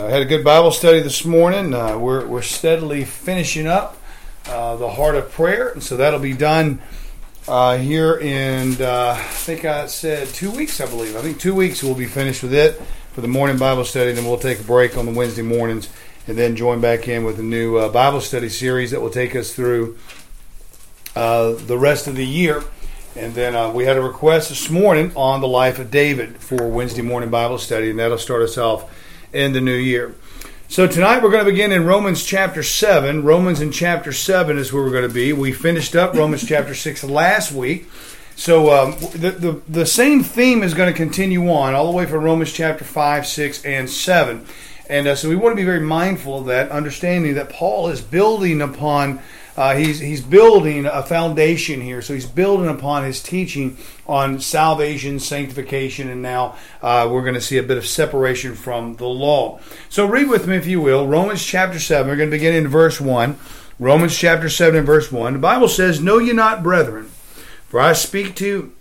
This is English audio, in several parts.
I had a good Bible study this morning. We're steadily finishing up the Heart of Prayer, and so that'll be done here in, I think I said 2 weeks, I believe. I think 2 weeks we'll be finished with it for the morning Bible study, then we'll take a break on the Wednesday mornings and then join back in with a new Bible study series that will take us through the rest of the year. And then we had a request this morning on the life of David for Wednesday morning Bible study, and that'll start us off in the new year. So tonight we're going to begin in Romans chapter 7. Romans in chapter 7 is where we're going to be. We finished up Romans chapter 6 last week. So the same theme is going to continue on all the way from Romans chapter 5, 6, and 7. And so we want to be very mindful of that, understanding that Paul is building upon he's building a foundation here. So he's building upon his teaching on salvation, sanctification, and now we're going to see a bit of separation from the law. So read with me, if you will, Romans chapter 7. We're going to begin in verse 1. Romans chapter 7 and verse 1. The Bible says, "Know ye not, brethren, for I speak to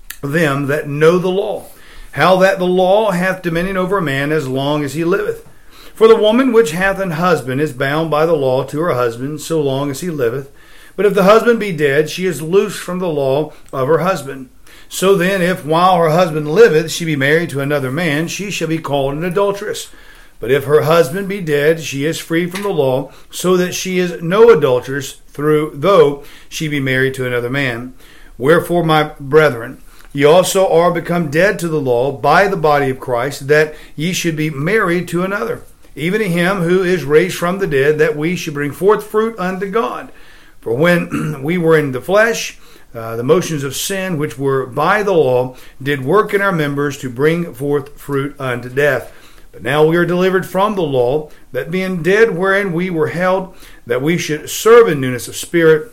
them that know the law, how that the law hath dominion over a man as long as he liveth. For the woman which hath an husband is bound by the law to her husband so long as he liveth. But if the husband be dead, she is loosed from the law of her husband. So then, if while her husband liveth she be married to another man, she shall be called an adulteress. But if her husband be dead, she is free from the law, so that she is no adulteress, though she be married to another man. Wherefore, my brethren, ye also are become dead to the law by the body of Christ, that ye should be married to another, even to him who is raised from the dead, that we should bring forth fruit unto God. For when we were in the flesh, the motions of sin, which were by the law, did work in our members to bring forth fruit unto death. But now we are delivered from the law, that being dead wherein we were held, that we should serve in newness of spirit,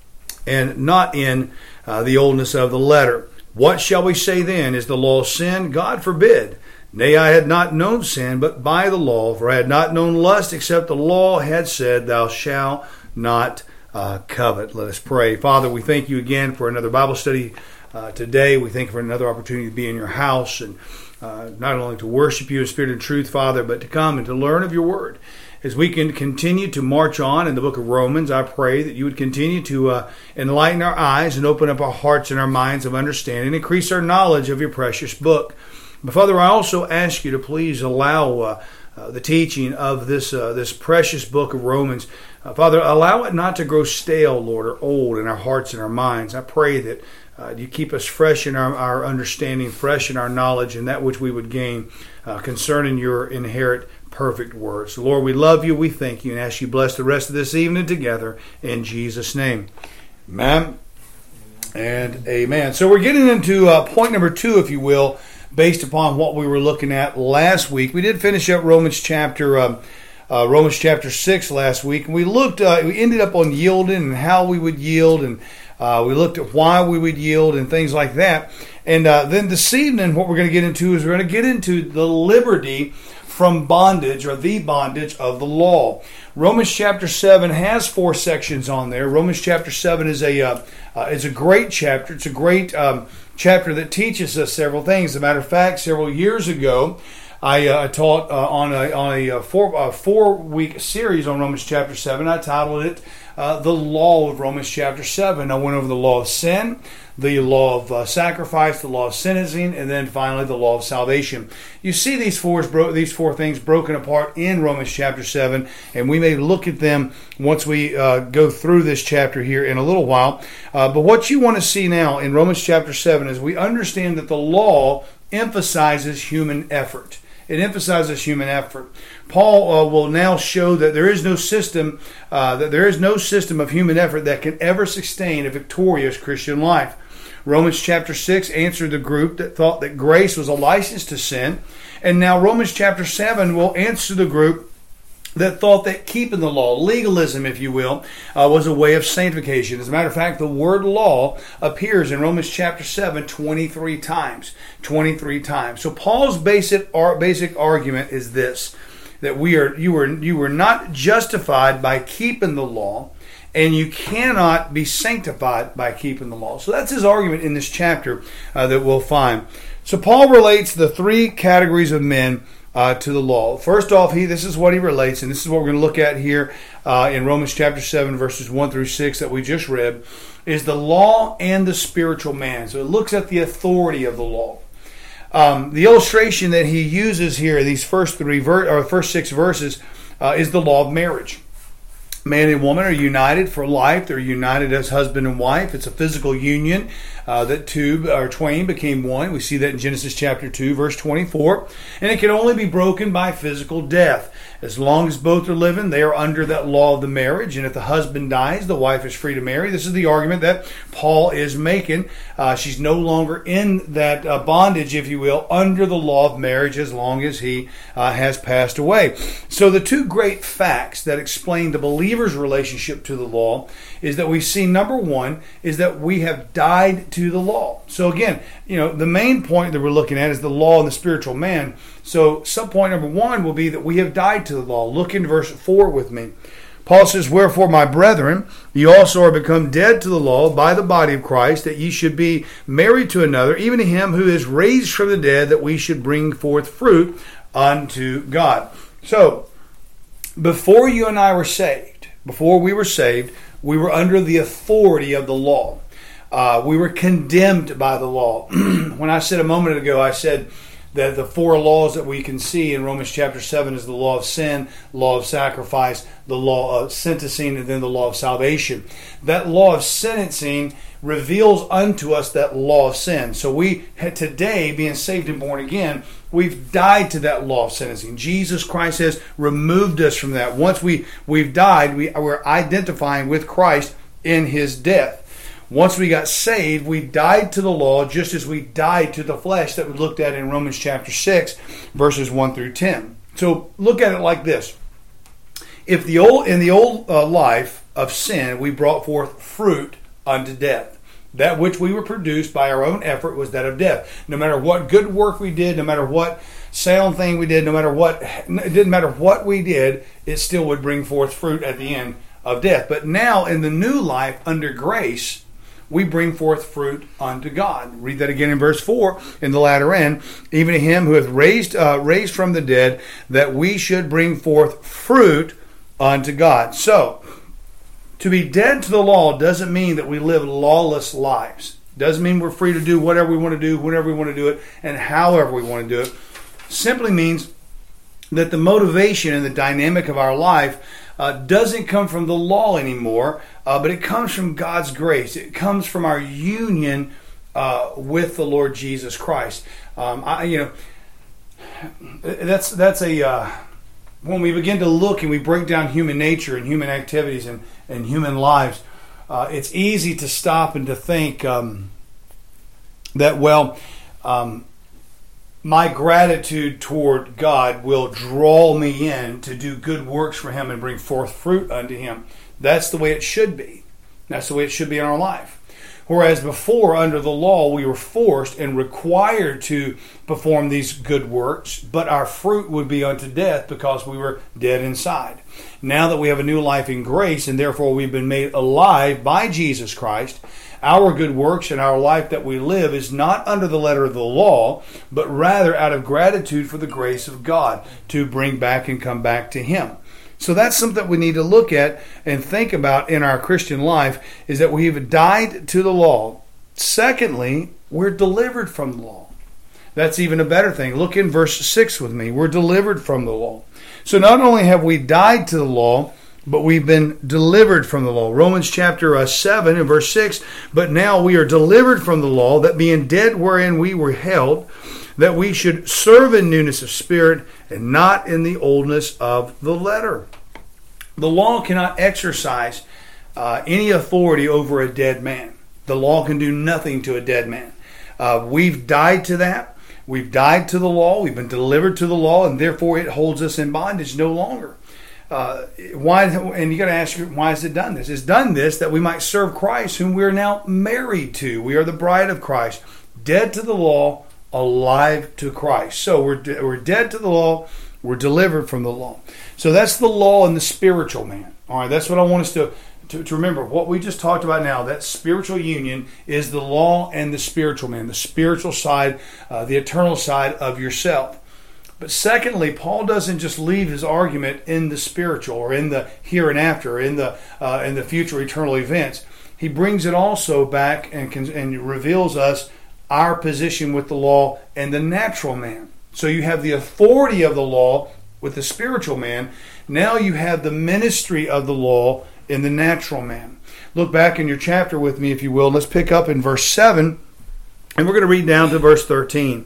and not in the oldness of the letter. What shall we say then? Is the law sin? God forbid. Nay, I had not known sin, but by the law, for I had not known lust, except the law had said, Thou shalt not covet." Let us pray. Father, we thank you again for another Bible study today. We thank you for another opportunity to be in your house, and not only to worship you in spirit and truth, Father, but to come and to learn of your word. As we can continue to march on in the book of Romans, I pray that you would continue to enlighten our eyes and open up our hearts and our minds of understanding, increase our knowledge of your precious book. But Father, I also ask you to please allow the teaching of this precious book of Romans. Father, allow it not to grow stale, Lord, or old in our hearts and our minds. I pray that you keep us fresh in our understanding, fresh in our knowledge, and that which we would gain concerning your inherent perfect word. So, Lord, we love you, we thank you, and ask you to bless the rest of this evening together in Jesus' name. Amen and amen. So we're getting into point number 2, if you will, based upon what we were looking at last week. We did finish up Romans chapter 6 last week, and we ended up on yielding and how we would yield, and we looked at why we would yield and things like that. And then this evening, what we're going to get into is we're going to get into the liberty from bondage, or the bondage of the law. Romans chapter 7 has 4 sections on there. Romans chapter 7 is a great chapter. It's a great chapter that teaches us several things. As a matter of fact, several years ago, I taught on a 4-week series on Romans chapter 7. I titled it The Law of Romans chapter 7. I went over the law of sin, the law of sacrifice, the law of sentencing, and then finally the law of salvation. You see these four things broken apart in Romans chapter 7, and we may look at them once we go through this chapter here in a little while. But what you want to see now in Romans chapter 7 is we understand that the law emphasizes human effort. It emphasizes human effort. Paul will now show that there is no system of human effort that can ever sustain a victorious Christian life. Romans chapter 6 answered the group that thought that grace was a license to sin, and now Romans chapter 7 will answer the group that thought that keeping the law, legalism if you will, was a way of sanctification. As a matter of fact, the word law appears in Romans chapter 7 23 times. 23 times. So Paul's basic argument is this, that you were not justified by keeping the law, and you cannot be sanctified by keeping the law. So that's his argument in this chapter that we'll find. So Paul relates the 3 categories of men to the law. First off, this is what he relates, and this is what we're going to look at here in Romans chapter 7, verses 1 through 6 that we just read, is the law and the spiritual man. So it looks at the authority of the law. The illustration that he uses here, these first six verses, is the law of marriage. Man and woman are united for life. They're united as husband and wife. It's a physical union that two or twain became one. We see that in Genesis chapter 2, verse 24. And it can only be broken by physical death. As long as both are living, they are under that law of the marriage. And if the husband dies, the wife is free to marry. This is the argument that Paul is making. She's no longer in that bondage, if you will, under the law of marriage as long as he has passed away. So the two great facts that explain the believer's relationship to the law is that we see, number one, is that we have died to the law. So again, the main point that we're looking at is the law and the spiritual man. So subpoint number one will be that we have died to the law. Look in verse 4 with me. Paul says, "Wherefore, my brethren, ye also are become dead to the law by the body of Christ, that ye should be married to another, even to him who is raised from the dead, that we should bring forth fruit unto God." So, before you and I were saved, we were under the authority of the law. We were condemned by the law. When I said a moment ago, I said that the four laws that we can see in Romans chapter 7 is the law of sin, law of sacrifice, the law of sentencing, and then the law of salvation. That law of sentencing reveals unto us that law of sin. So we, today, being saved and born again, we've died to that law of sentencing. Jesus Christ has removed us from that. Once we've died, we're identifying with Christ in his death. Once we got saved, we died to the law just as we died to the flesh that we looked at in Romans chapter 6, verses 1 through 10. So look at it like this. If in the old life of sin, we brought forth fruit unto death. That which we were produced by our own effort was that of death. No matter what good work we did, no matter what sound thing we did, it didn't matter what we did, it still would bring forth fruit at the end of death. But now in the new life under grace, we bring forth fruit unto God. Read that again in verse 4 in the latter end. Even to him who hath raised from the dead, that we should bring forth fruit unto God. So, to be dead to the law doesn't mean that we live lawless lives. Doesn't mean we're free to do whatever we want to do, whenever we want to do it, and however we want to do it. Simply means that the motivation and the dynamic of our life doesn't come from the law anymore, but it comes from God's grace. It comes from our union with the Lord Jesus Christ. That's a when we begin to look and we break down human nature and human activities and human lives, it's easy to stop and to think that my gratitude toward God will draw me in to do good works for him and bring forth fruit unto him. That's the way it should be. That's the way it should be in our life. Whereas before, under the law, we were forced and required to perform these good works, but our fruit would be unto death because we were dead inside. Now that we have a new life in grace, and therefore we've been made alive by Jesus Christ, our good works and our life that we live is not under the letter of the law, but rather out of gratitude for the grace of God to bring back and come back to him. So that's something we need to look at and think about in our Christian life, is that we've died to the law. Secondly, we're delivered from the law. That's even a better thing. Look in verse 6 with me. We're delivered from the law. So not only have we died to the law, but we've been delivered from the law. Romans chapter 7 and verse 6, "But now we are delivered from the law, that being dead wherein we were held, that we should serve in newness of spirit, and not in the oldness of the letter." The law cannot exercise any authority over a dead man. The law can do nothing to a dead man. We've died to that. We've died to the law. We've been delivered to the law, and therefore it holds us in bondage no longer. Why? And you got to ask, why has it done this? It's done this that we might serve Christ, whom we are now married to. We are the bride of Christ, dead to the law, alive to Christ. So we're dead to the law. We're delivered from the law. So that's the law and the spiritual man. All right, that's what I want us to remember. What we just talked about now, that spiritual union, is the law and the spiritual man, the spiritual side, the eternal side of yourself. But secondly, Paul doesn't just leave his argument in the spiritual or in the here and after, in the future eternal events. He brings it also back and reveals us our position with the law and the natural man. So you have the authority of the law with the spiritual man. Now you have the ministry of the law in the natural man. Look back in your chapter with me, if you will. Let's pick up in verse 7, and we're going to read down to verse 13.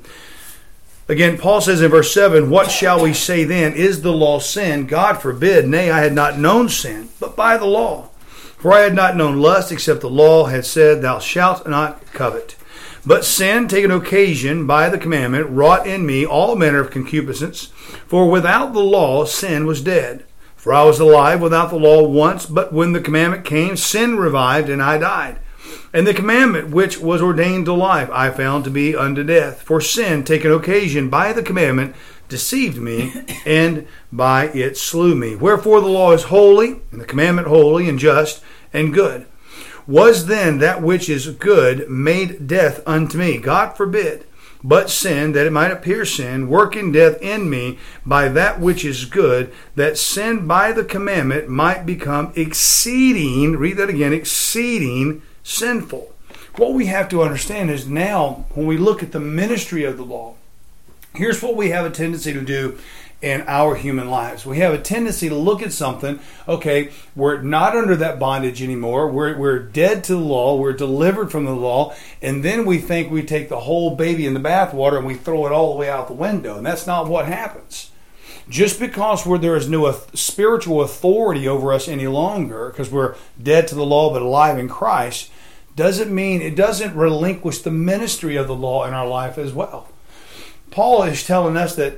Again, Paul says in verse 7, "What shall we say then? Is the law sin? God forbid. Nay, I had not known sin, but by the law. For I had not known lust, except the law had said, Thou shalt not covet. But sin, taking occasion by the commandment, wrought in me all manner of concupiscence. For without the law sin was dead. For I was alive without the law once, but when the commandment came, sin revived, and I died. And the commandment which was ordained to life I found to be unto death. For sin, taking occasion by the commandment, deceived me, and by it slew me. Wherefore the law is holy, and the commandment holy, and just, and good. Was then that which is good made death unto me? God forbid. But sin, that it might appear sin, working death in me by that which is good, that sin by the commandment might become exceeding," read that again, exceeding sinful. What we have to understand is now, when we look at the ministry of the law, here's what we have a tendency to do in our human lives. We have a tendency to look at something, okay, we're not under that bondage anymore, we're dead to the law, we're delivered from the law, and then we think we take the whole baby in the bathwater and we throw it all the way out the window, and that's not what happens. Just because there is no spiritual authority over us any longer, because we're dead to the law but alive in Christ, doesn't mean it doesn't relinquish the ministry of the law in our life as well. Paul is telling us that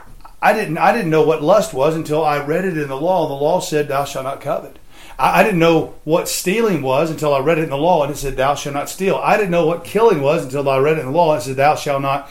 I didn't know what lust was until I read it in the law. The law said, "Thou shalt not covet." I didn't know what stealing was until I read it in the law, and it said, "Thou shalt not steal." I didn't know what killing was until I read it in the law, and it said, "Thou shalt not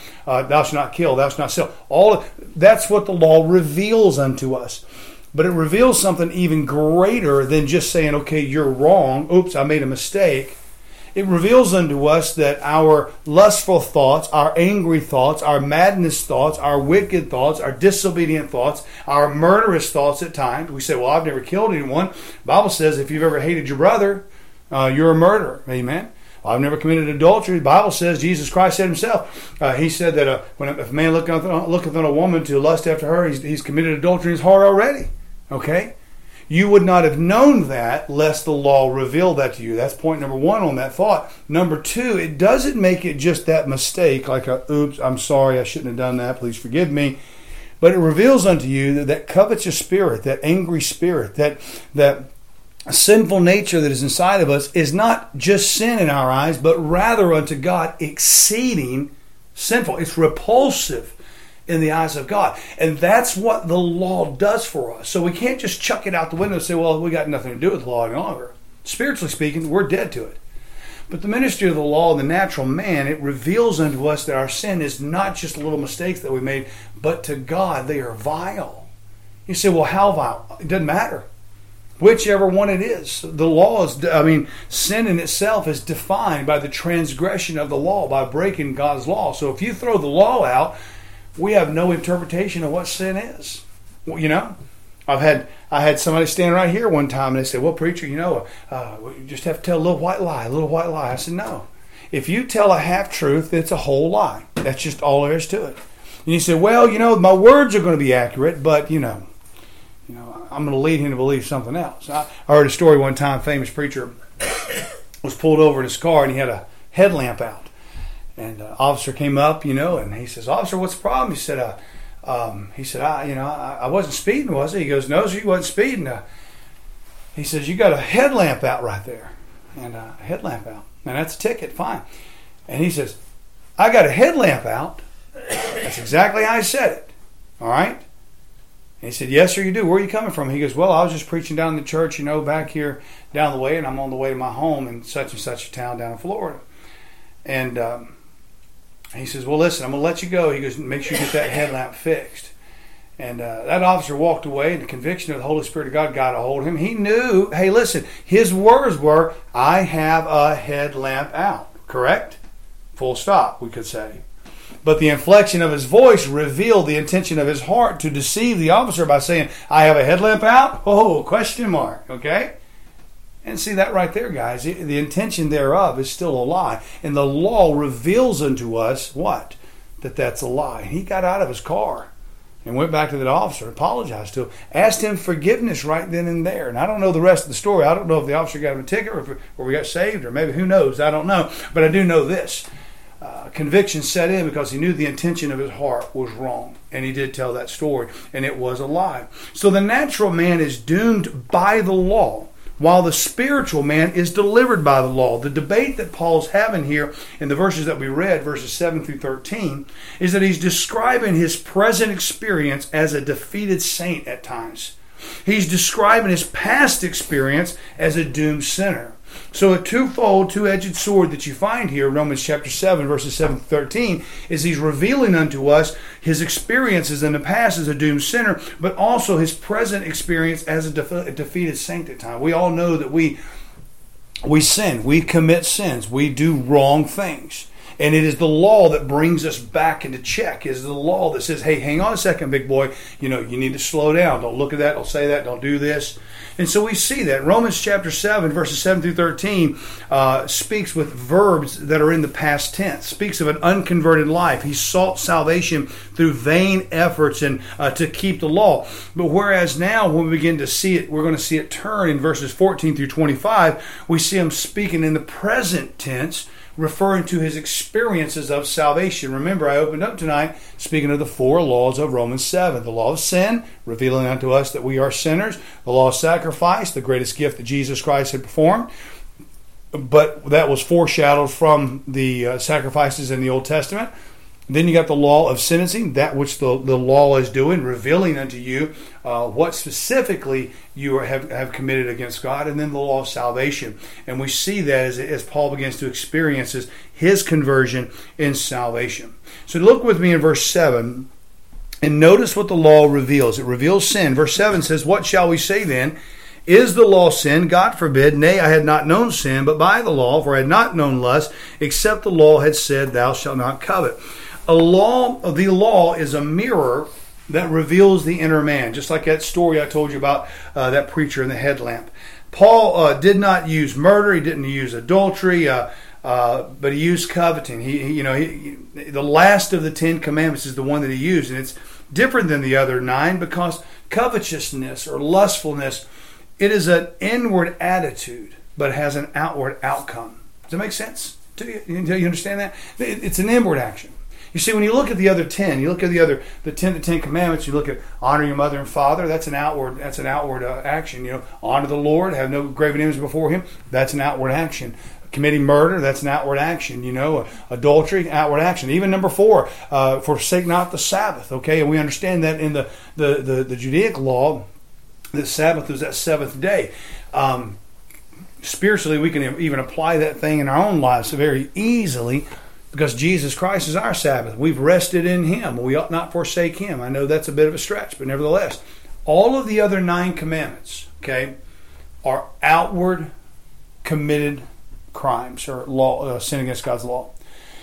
kill, thou shalt not steal." That's what the law reveals unto us. But it reveals something even greater than just saying, "Okay, you're wrong. Oops, I made a mistake." It reveals unto us that our lustful thoughts, our angry thoughts, our madness thoughts, our wicked thoughts, our disobedient thoughts, our murderous thoughts at times. We say, "Well, I've never killed anyone." The Bible says if you've ever hated your brother, you're a murderer. Amen. Well, I've never committed adultery. The Bible says, Jesus Christ said himself, he said that if a man looketh on a woman to lust after her, he's committed adultery in his heart already. Okay? You would not have known that lest the law revealed that to you. That's point number one on that thought. Number two, it doesn't make it just that mistake, like oops, I'm sorry, I shouldn't have done that, please forgive me. But it reveals unto you that covetous spirit, that angry spirit, that sinful nature that is inside of us is not just sin in our eyes, but rather unto God exceeding sinful. It's repulsive in the eyes of God. And that's what the law does for us. So we can't just chuck it out the window and say, "Well, we got nothing to do with the law any longer." Spiritually speaking, we're dead to it. But the ministry of the law and the natural man, it reveals unto us that our sin is not just little mistakes that we made, but to God they are vile. You say, "Well, how vile?" It doesn't matter. Whichever one it is. The law is, sin in itself is defined by the transgression of the law, by breaking God's law. So if you throw the law out, we have no interpretation of what sin is. Well, I had somebody stand right here one time and they said, "Well, preacher, you just have to tell a little white lie, a little white lie." I said, "No. If you tell a half-truth, it's a whole lie. That's just all there is to it." And you said, "Well, my words are going to be accurate, but, I'm going to lead him to believe something else." I heard a story one time, a famous preacher was pulled over in his car and he had a headlamp out. And an officer came up, and he says, "Officer, what's the problem?" He said, I wasn't speeding, was I?" He goes, "No, sir, you wasn't speeding." He says, "You got a headlamp out right there." And a headlamp out. And that's a ticket, fine. And he says, "I got a headlamp out." That's exactly how I said it. All right? And he said, "Yes, sir, you do. Where are you coming from?" He goes, "Well, I was just preaching down in the church, back here down the way, and I'm on the way to my home in such and such a town down in Florida." And he says, "Well, listen, I'm going to let you go." He goes, "Make sure you get that headlamp fixed." And that officer walked away, and the conviction of the Holy Spirit of God got a hold of him. He knew, hey, listen, his words were, "I have a headlamp out." Correct? Full stop, we could say. But the inflection of his voice revealed the intention of his heart to deceive the officer by saying, I have a headlamp out? Oh, question mark. Okay? And see that right there, guys. The intention thereof is still a lie. And the law reveals unto us what? That's a lie. He got out of his car and went back to that officer, apologized to him, asked him forgiveness right then and there. And I don't know the rest of the story. I don't know if the officer got him a ticket or we got saved, or maybe who knows. I don't know. But I do know this. Conviction set in because he knew the intention of his heart was wrong. And he did tell that story. And it was a lie. So the natural man is doomed by the law, while the spiritual man is delivered by the law. The debate that Paul's having here in the verses that we read, verses 7 through 13, is that he's describing his present experience as a defeated saint at times. He's describing his past experience as a doomed sinner. So a twofold, two-edged sword that you find here, Romans chapter 7, verses 7 to 13, is he's revealing unto us his experiences in the past as a doomed sinner, but also his present experience as a defeated saint at times. We all know that we sin, we commit sins, we do wrong things. And it is the law that brings us back into check. It is the law that says, hey, hang on a second, big boy. You need to slow down. Don't look at that. Don't say that. Don't do this. And so we see that. Romans chapter 7, verses 7 through 13, speaks with verbs that are in the past tense. Speaks of an unconverted life. He sought salvation through vain efforts and to keep the law. But whereas now, when we begin to see it, we're going to see it turn in verses 14 through 25. We see him speaking in the present tense, referring to his experiences of salvation. Remember, I opened up tonight speaking of the four laws of Romans 7. The law of sin, revealing unto us that we are sinners. The law of sacrifice, the greatest gift that Jesus Christ had performed. But that was foreshadowed from the sacrifices in the Old Testament. Then you got the law of sentencing, that which the law is doing, revealing unto you what specifically you have committed against God. And then the law of salvation. And we see that as Paul begins to experience his conversion in salvation. So look with me in verse 7 and notice what the law reveals. It reveals sin. Verse 7 says, what shall we say then? Is the law sin? God forbid. Nay, I had not known sin, but by the law, for I had not known lust, except the law had said, thou shalt not covet. The law is a mirror that reveals the inner man, just like that story I told you about that preacher and the headlamp. Paul did not use murder, he didn't use adultery, but he used coveting. The last of the 10 commandments is the one that he used, and it's different than the other 9 because covetousness or lustfulness, it is an inward attitude, but has an outward outcome. Does that make sense to you? You understand that? It's an inward action. You see, when you look at the other 10, you look at the 10 commandments, you look at honor your mother and father, that's an outward action. Honor the Lord, have no graven image before him, that's an outward action. Committing murder, that's an outward action. Adultery, outward action. Even number 4, forsake not the Sabbath. Okay, and we understand that in the Judaic law, the Sabbath was that seventh day. Spiritually, we can even apply that thing in our own lives very easily. Because Jesus Christ is our Sabbath. We've rested in him. We ought not forsake him. I know that's a bit of a stretch, but nevertheless, all of the other 9 commandments, okay, are outward committed crimes or sin against God's law.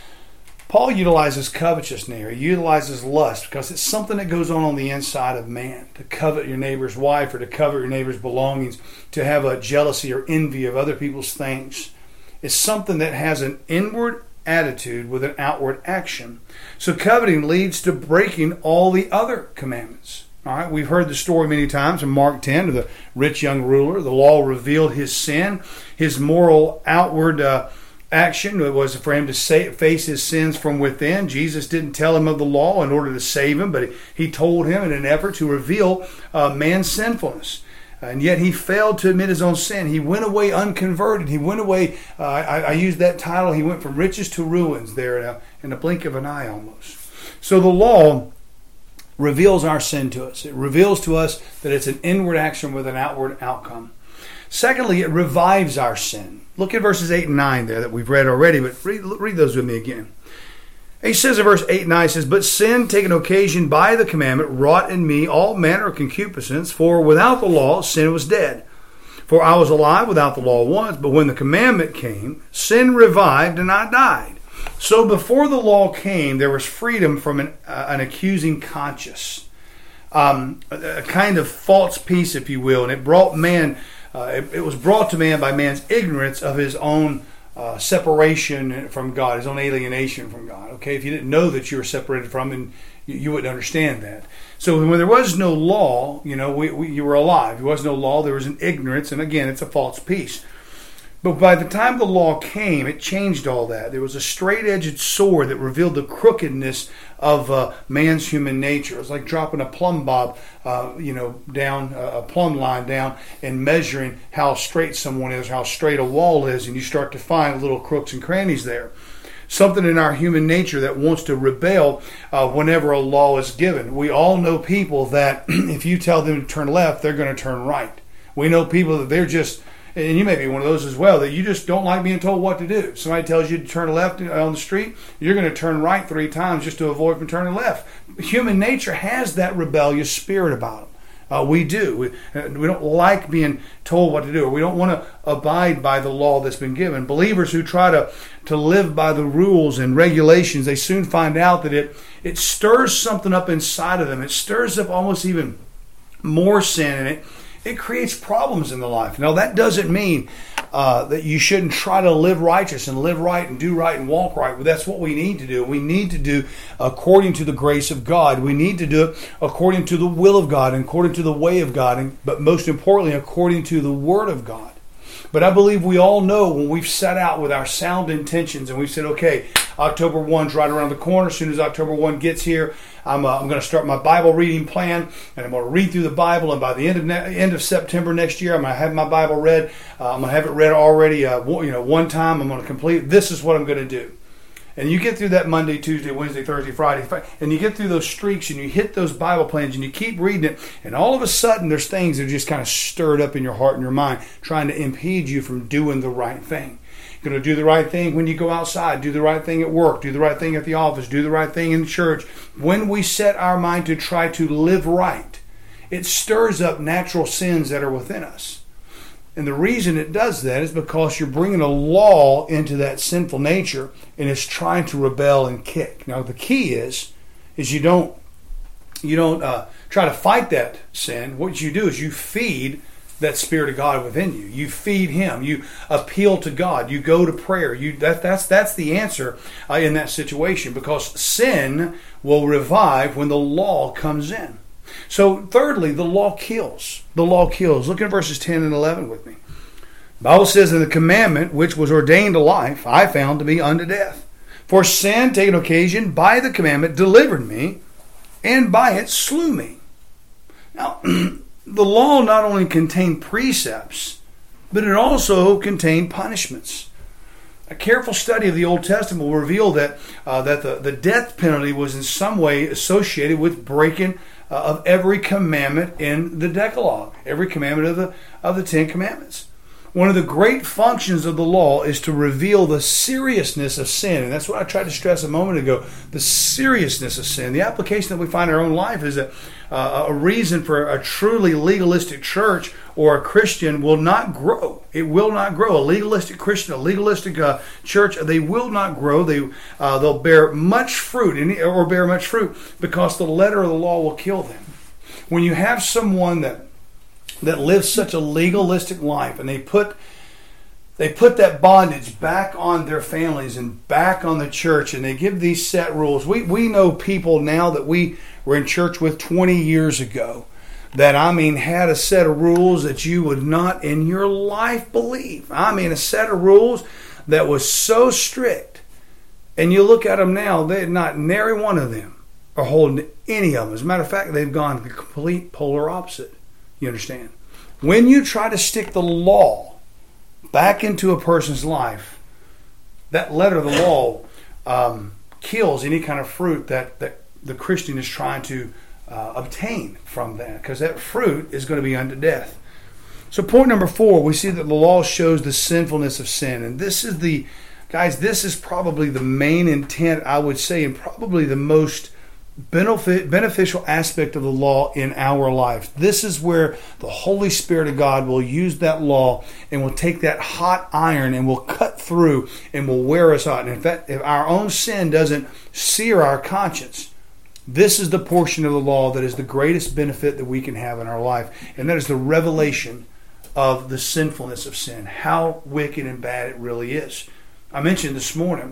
Paul utilizes covetousness here. He utilizes lust because it's something that goes on the inside of man. To covet your neighbor's wife or to covet your neighbor's belongings, to have a jealousy or envy of other people's things. It's something that has an inward attitude with an outward action. So coveting leads to breaking all the other commandments. All right, we've heard the story many times in Mark 10 of the rich young ruler. The law revealed his sin. His moral outward action was for him to face his sins from within. Jesus didn't tell him of the law in order to save him, but he told him in an effort to reveal man's sinfulness. And yet he failed to admit his own sin. He went away unconverted. He went away, I used that title, he went from riches to ruins there in a blink of an eye almost. So the law reveals our sin to us. It reveals to us that it's an inward action with an outward outcome. Secondly, it revives our sin. Look at verses 8 and 9 there that we've read already, but read those with me again. He says in verse 8 and 9, says, but sin, taken occasion by the commandment, wrought in me all manner of concupiscence, for without the law sin was dead. For I was alive without the law once, but when the commandment came, sin revived and I died. So before the law came, there was freedom from an accusing conscience, a kind of false peace, if you will, and it brought man. It was brought to man by man's ignorance of his own separation from God, his own alienation from God. Okay, if you didn't know that you were separated from Him, you wouldn't understand that. So when there was no law, you were alive. There was no law. There was an ignorance, and again, it's a false peace. But by the time the law came, it changed all that. There was a straight-edged sword that revealed the crookedness of man's human nature. It was like dropping a plumb bob, down a plumb line down and measuring how straight someone is, how straight a wall is, and you start to find little crooks and crannies there. Something in our human nature that wants to rebel whenever a law is given. We all know people that if you tell them to turn left, they're going to turn right. We know people that they're just, and you may be one of those as well, that you just don't like being told what to do. Somebody tells you to turn left on the street, you're going to turn right 3 times just to avoid from turning left. Human nature has that rebellious spirit about them. We do. We don't like being told what to do, or we don't want to abide by the law that's been given. Believers who try to live by the rules and regulations, they soon find out that it stirs something up inside of them. It stirs up almost even more sin, and it creates problems in the life. Now, that doesn't mean that you shouldn't try to live righteous and live right and do right and walk right. But that's what we need to do. We need to do according to the grace of God. We need to do it according to the will of God and according to the way of God, but most importantly, according to the Word of God. But I believe we all know when we've set out with our sound intentions and we've said, okay, October 1's right around the corner. As soon as October 1 gets here, I'm going to start my Bible reading plan, and I'm going to read through the Bible. And by the end of September next year, I'm going to have my Bible read. I'm going to have it read already. One time. I'm going to complete it. This is what I'm going to do. And you get through that Monday, Tuesday, Wednesday, Thursday, Friday, and you get through those streaks and you hit those Bible plans and you keep reading it, and all of a sudden there's things that are just kind of stirred up in your heart and your mind, trying to impede you from doing the right thing. You're going to do the right thing when you go outside, do the right thing at work, do the right thing at the office, do the right thing in church. When we set our mind to try to live right, it stirs up natural sins that are within us. And the reason it does that is because you're bringing a law into that sinful nature, and it's trying to rebel and kick. Now, the key is you don't try to fight that sin. What you do is you feed that Spirit of God within you. You feed Him. You appeal to God. You go to prayer. That's the answer in that situation, because sin will revive when the law comes in. So thirdly, the law kills. The law kills. Look at verses 10 and 11 with me. The Bible says, "And the commandment which was ordained to life, I found to be unto death. For sin, taking occasion by the commandment, delivered me, and by it slew me." Now, the law not only contained precepts, but it also contained punishments. A careful study of the Old Testament will reveal that the death penalty was in some way associated with breaking of every commandment in the Decalogue, every commandment of the 10 Commandments. One of the great functions of the law is to reveal the seriousness of sin, and that's what I tried to stress a moment ago, the seriousness of sin. The application that we find in our own life is a reason for a truly legalistic church or a Christian will not grow. It will not grow. A legalistic Christian, a legalistic church, they will not grow. They'll bear much fruit, or bear much fruit, because the letter of the law will kill them. When you have someone that lives such a legalistic life, and they put that bondage back on their families and back on the church, and they give these set rules. We know people now that we were in church with 20 years ago that, had a set of rules that you would not in your life believe. A set of rules that was so strict. And you look at them now, not nary one of them are holding any of them. As a matter of fact, they've gone the complete polar opposite. You understand? When you try to stick the law back into a person's life, that letter of the law kills any kind of fruit that the Christian is trying to obtain from that, because that fruit is going to be unto death. So point number 4, we see that the law shows the sinfulness of sin. And this is probably the main intent, I would say, and probably the most beneficial aspect of the law in our lives. This is where the Holy Spirit of God will use that law and will take that hot iron and will cut through and will wear us out. And if our own sin doesn't sear our conscience, this is the portion of the law that is the greatest benefit that we can have in our life. And that is the revelation of the sinfulness of sin, how wicked and bad it really is. I mentioned this morning,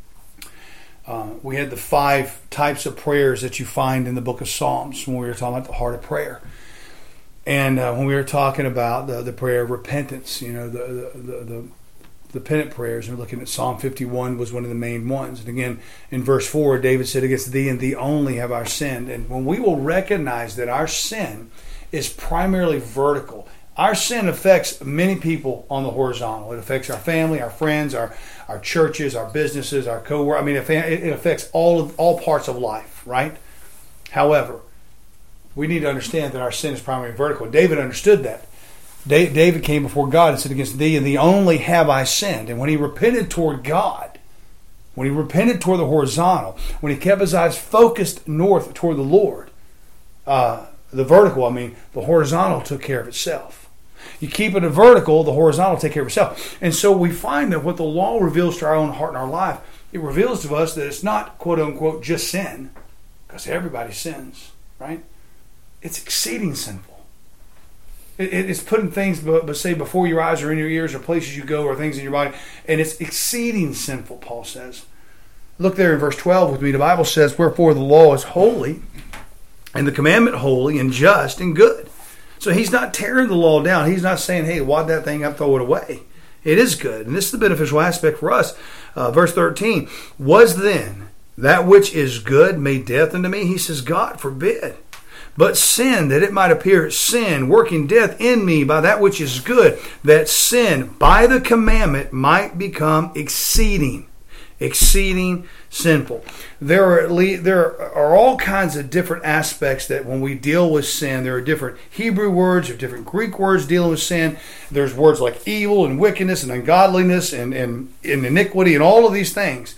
we had the 5 types of prayers that you find in the book of Psalms when we were talking about the heart of prayer. And when we were talking about the prayer of repentance, the penitent prayers, and we're looking at Psalm 51 was one of the main ones. And again, in verse 4, David said, against thee and thee only have I sinned. And when we will recognize that our sin is primarily vertical, our sin affects many people on the horizontal. It affects our family, our friends, our churches, our businesses, our co-workers. I mean, it affects all parts of life, right? However, we need to understand that our sin is primarily vertical. David understood that. David came before God and said, against thee and thee only have I sinned. And when he repented toward God, when he repented toward the horizontal, when he kept his eyes focused north toward the Lord, the vertical, the horizontal took care of itself. You keep it a vertical, the horizontal will take care of itself. And so we find that what the law reveals to our own heart and our life, it reveals to us that it's not, quote unquote, just sin, because everybody sins, right? It's exceeding sinful. It's putting things, but say, before your eyes or in your ears or places you go or things in your body, and it's exceeding sinful, Paul says. Look there in verse 12 with me. The Bible says, wherefore the law is holy, and the commandment holy and just and good. So he's not tearing the law down. He's not saying, hey, wad that thing up, throw it away. It is good. And this is the beneficial aspect for us. Verse 13, was then that which is good made death unto me? He says, God forbid. But sin, that it might appear sin, working death in me by that which is good, that sin by the commandment might become exceeding sinful. There are all kinds of different aspects that when we deal with sin, there are different Hebrew words or different Greek words dealing with sin. There's words like evil and wickedness and ungodliness and iniquity and all of these things.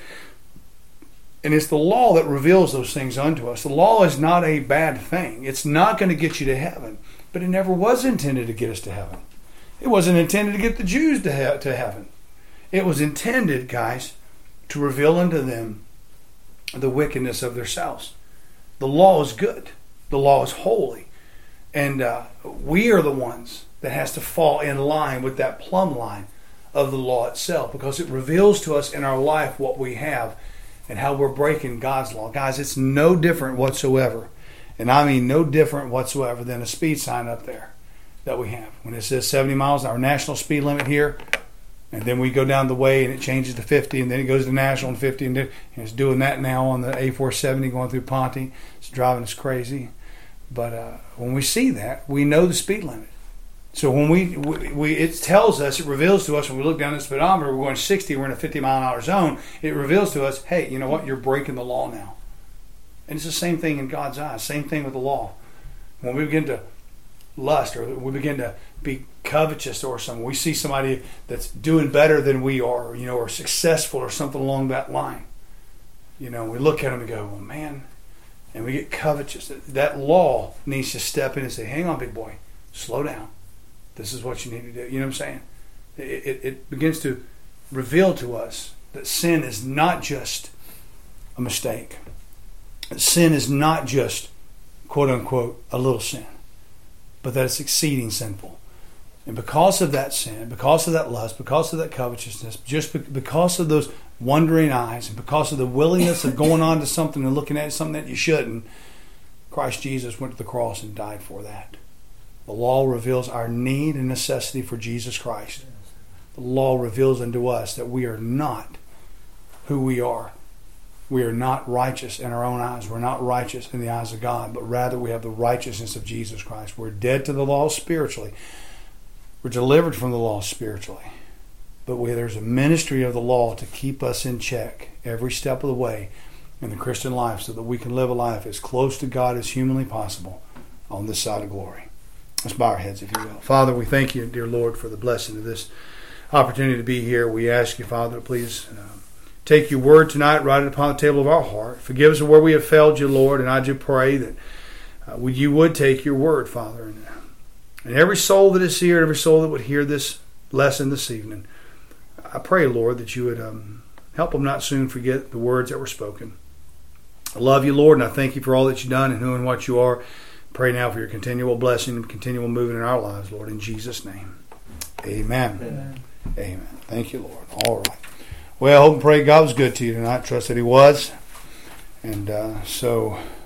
And it's the law that reveals those things unto us. The law is not a bad thing. It's not going to get you to heaven, but it never was intended to get us to heaven. It wasn't intended to get the Jews to heaven. It was intended, guys, to reveal unto them the wickedness of themselves. The law is good. The law is holy. And we are the ones that has to fall in line with that plumb line of the law itself, because it reveals to us in our life what we have and how we're breaking God's law. Guys, it's no different whatsoever. And I mean no different whatsoever than a speed sign up there that we have. When it says 70 miles, our national speed limit here, and then we go down the way and it changes to 50, and then it goes to national and 50, and it's doing that now on the A470 going through Ponte. It's driving us crazy. But when we see that, we know the speed limit. So when it tells us, it reveals to us when we look down the speedometer, we're going 60, we're in a 50-mile-an-hour zone. It reveals to us, hey, you know what? You're breaking the law now. And it's the same thing in God's eyes. Same thing with the law. When we begin to lust, or we begin to be covetous or something, we see somebody that's doing better than we are, or successful or something along that line. We look at them and go, well, man, and we get covetous. That law needs to step in and say, hang on, big boy, slow down. This is what you need to do. You know what I'm saying? It begins to reveal to us that sin is not just a mistake. Sin is not just, quote unquote, a little sin, but that it's exceeding sinful. And because of that sin, because of that lust, because of that covetousness, just because of those wandering eyes, and because of the willingness of going on to something and looking at something that you shouldn't, Christ Jesus went to the cross and died for that. The law reveals our need and necessity for Jesus Christ. The law reveals unto us that we are not who we are. We are not righteous in our own eyes. We're not righteous in the eyes of God, but rather we have the righteousness of Jesus Christ. We're dead to the law spiritually. We're delivered from the law spiritually. But there's a ministry of the law to keep us in check every step of the way in the Christian life, so that we can live a life as close to God as humanly possible on this side of glory. Let's bow our heads, if you will. Father, we thank you, dear Lord, for the blessing of this opportunity to be here. We ask you, Father, to please take your word tonight, write it upon the table of our heart. Forgive us where we have failed you, Lord, and I do pray that you would take your word, Father. And every soul that is here, every soul that would hear this lesson this evening, I pray, Lord, that you would help them not soon forget the words that were spoken. I love you, Lord, and I thank you for all that you've done and who and what you are. Pray now for your continual blessing and continual moving in our lives, Lord, in Jesus' name. Amen. Amen. Amen. Thank you, Lord. All right. Well, I hope and pray God was good to you tonight. Trust that He was. And so